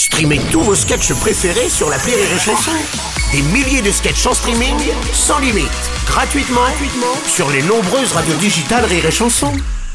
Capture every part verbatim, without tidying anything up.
Streamez tous vos sketchs préférés sur l'appli Rire et Chanson. Des milliers de sketchs en streaming, sans limite, gratuitement, gratuitement sur les nombreuses radios digitales Rire et Chanson.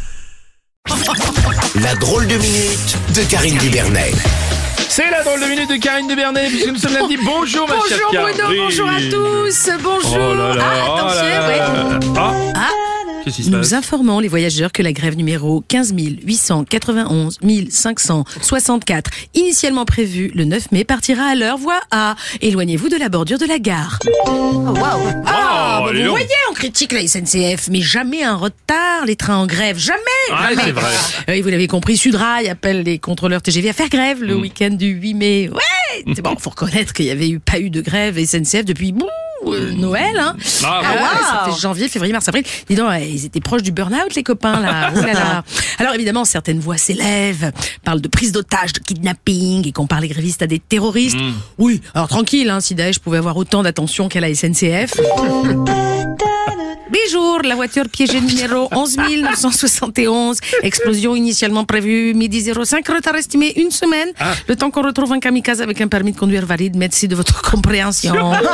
La drôle de minute de Karine Dubernet. C'est la drôle de minute de Karine Dubernet, puisque nous sommes lundi. Bonjour ma chère Bonjour Karine. Bruno, bonjour à tous, bonjour. Oh là là, ah, oh attention, là là. ouais. Ah, Ah, qu'est-ce qui se nous passe? informons les voyageurs que la grève numéro quinze mille huit cent quatre-vingt-onze mille cinq cent soixante-quatre, initialement prévue le neuf mai, partira à l'heure voie A. Éloignez-vous de la bordure de la gare. Oh, waouh. Ah, bah, dis vous donc. voyez, on critique la S N C F, mais jamais un retard, les trains en grève, jamais. Ah, jamais. c'est vrai. Oui, vous l'avez compris, Sudrail appelle les contrôleurs T G V à faire grève le Mm. week-end du huit mai. Ouais, c'est bon, faut reconnaître qu'il y avait eu pas eu de grève S N C F depuis bon, euh, Noël, hein. Ah, Ah ouais. ouais, ça fait janvier, février, mars, avril. Dis donc, ouais, ils étaient proches du burn-out, les copains, là. Oh là là. Alors évidemment, certaines voix s'élèvent, parlent de prise d'otage, de kidnapping, et compare les grévistes à des terroristes. Mm. Oui, alors tranquille, hein, si Daesh pouvait avoir autant d'attention qu'à la S N C F. Bonjour, la voiture piégée numéro onze mille neuf cent soixante et onze. Explosion initialement prévue midi zéro cinq, retard estimé une semaine. Ah. Le temps qu'on retrouve un kamikaze avec un permis de conduire valide. Merci de votre compréhension.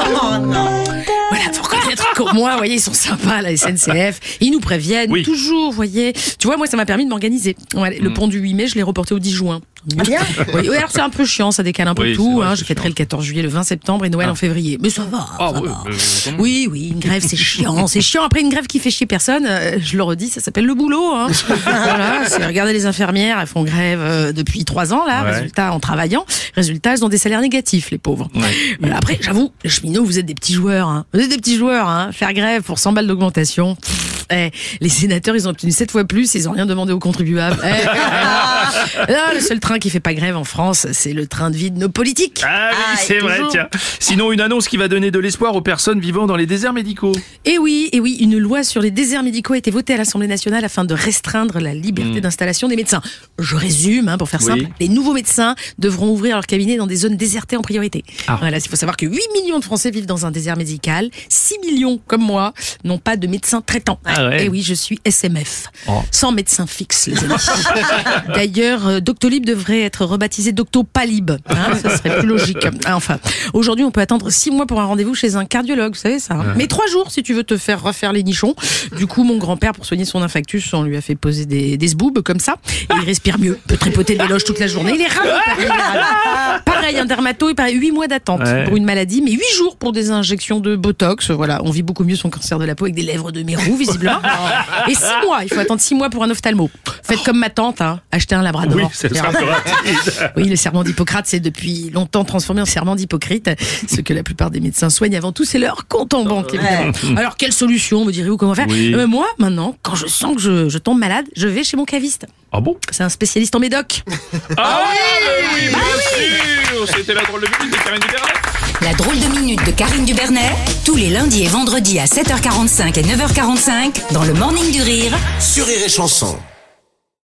Voilà, faut reconnaître qu'au moins, vous voyez, ils sont sympas, la S N C F. Ils nous préviennent Oui. toujours, vous voyez. Tu vois, moi, ça m'a permis de m'organiser. Ouais, le pont du huit mai, je l'ai reporté au dix juin. Oui, oui, alors c'est un peu chiant, ça décale un peu Oui, c'est tout. vrai, Hein. c'est Je fêterai le quatorze juillet, le vingt septembre et Noël Ah. en février. Mais ça va. Ah, ça oui, va. mais, euh, comment- Oui, oui, une grève, c'est chiant. C'est chiant. Après, une grève qui fait chier personne, euh, je le redis, ça s'appelle le boulot. Hein. Voilà, c'est, regardez les infirmières, elles font grève euh, depuis trois ans, là. Ouais. Résultat, en travaillant. Résultat, elles ont des salaires négatifs, les pauvres. Ouais. Voilà, après, j'avoue, les cheminots, vous êtes des petits joueurs. Hein. Vous êtes des petits joueurs. Hein. Faire grève pour cent balles d'augmentation. Pff, eh, les sénateurs, ils ont obtenu sept fois plus, ils ont rien demandé aux contribuables. Eh, là, le seul train qui fait pas grève en France, c'est le train de vie de nos politiques. Ah oui, Ah, c'est et vrai, toujours. tiens. Sinon, une annonce qui va donner de l'espoir aux personnes vivant dans les déserts médicaux. Et oui, et oui, une loi sur les déserts médicaux a été votée à l'Assemblée nationale afin de restreindre la liberté Mm. d'installation des médecins. Je résume, hein, pour faire Oui. simple. Les nouveaux médecins devront ouvrir leur cabinet dans des zones désertées en priorité. Ah. Voilà, il faut savoir que huit millions de Français vivent dans un désert médical. six millions, comme moi, n'ont pas de médecin traitant. Ah ouais. Et oui, je suis S M F. Oh. Sans médecin fixe, les amis. D'ailleurs, euh, Doctolib devrait être rebaptisé Doctopalib. Hein, ça serait plus logique. Enfin, aujourd'hui, on peut attendre six mois pour un rendez-vous chez un cardiologue, vous savez ça. Hein. Mais trois jours si tu veux te faire refaire les nichons. Du coup, mon grand-père, pour soigner son infarctus, on lui a fait poser des, des sboobs comme ça. Et il respire mieux. Il peut tripoter des loges toute la journée. Il est ravi. Il est ravi. Pareil, un dermato, il paraît huit mois d'attente Ouais. pour une maladie, mais huit jours pour des injections de Botox. Voilà, on vit beaucoup mieux son cancer de la peau avec des lèvres de mérou, visiblement. Et six mois, il faut attendre six mois pour un ophtalmo. Faites comme ma tante, hein, achetez un labrador. Oui, c'est le C'est simple rapide. oui, le serment d'Hippocrate, c'est depuis longtemps transformé en serment d'Hypocrite. Ce que la plupart des médecins soignent avant tout, c'est leur compte en banque, évidemment. Alors, quelle solution, me direz-vous, comment faire? Oui. Euh, Moi, maintenant, quand je sens que je, je tombe malade, je vais chez mon caviste. Ah bon? C'est un spécialiste en médoc. Ah oui, oui, bien sûr. C'était la drôle de minute de Karine Dubernet. La drôle de minute de Karine Dubernet, tous les lundis et vendredis à sept heures quarante-cinq et neuf heures quarante-cinq dans le Morning du Rire Sur Rire et Chanson.